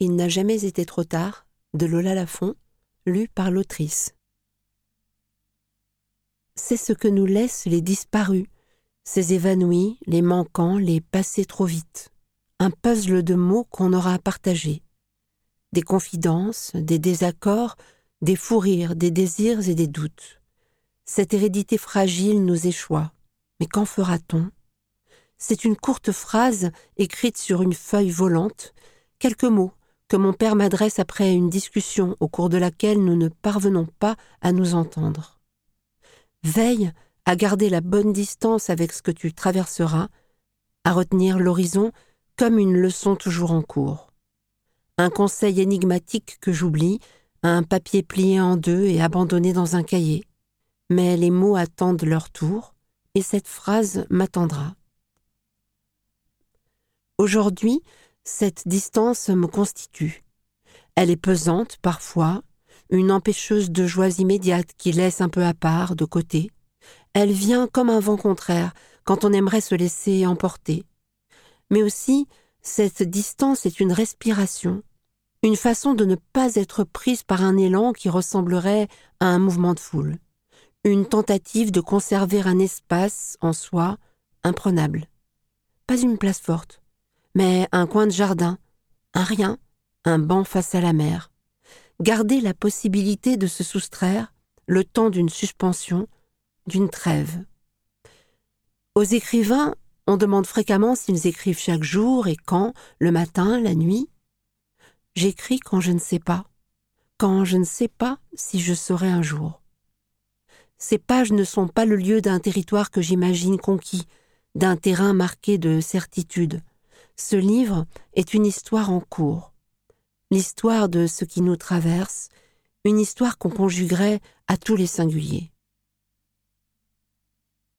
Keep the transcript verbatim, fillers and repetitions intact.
Il n'a jamais été trop tard, de Lola Lafont, lu par l'autrice. C'est ce que nous laissent les disparus, ces évanouis, les manquants, les passés trop vite. Un puzzle de mots qu'on aura à partager. Des confidences, des désaccords, des fous rires, des désirs et des doutes. Cette hérédité fragile nous échoit. Mais qu'en fera-t-on ? C'est une courte phrase écrite sur une feuille volante, quelques mots que mon père m'adresse après une discussion au cours de laquelle nous ne parvenons pas à nous entendre. Veille à garder la bonne distance avec ce que tu traverseras, à retenir l'horizon comme une leçon toujours en cours. Un conseil énigmatique que j'oublie, un papier plié en deux et abandonné dans un cahier. Mais les mots attendent leur tour, et cette phrase m'attendra. Aujourd'hui, cette distance me constitue. Elle est pesante parfois, une empêcheuse de joies immédiates qui laisse un peu à part, de côté. Elle vient comme un vent contraire quand on aimerait se laisser emporter. Mais aussi, cette distance est une respiration, une façon de ne pas être prise par un élan qui ressemblerait à un mouvement de foule, une tentative de conserver un espace en soi imprenable. Pas une place forte, mais un coin de jardin, un rien, un banc face à la mer. Garder la possibilité de se soustraire, le temps d'une suspension, d'une trêve. Aux écrivains, on demande fréquemment s'ils écrivent chaque jour et quand, le matin, la nuit. J'écris quand je ne sais pas, quand je ne sais pas si je saurai un jour. Ces pages ne sont pas le lieu d'un territoire que j'imagine conquis, d'un terrain marqué de certitude. Ce livre est une histoire en cours, l'histoire de ce qui nous traverse, une histoire qu'on conjuguerait à tous les singuliers.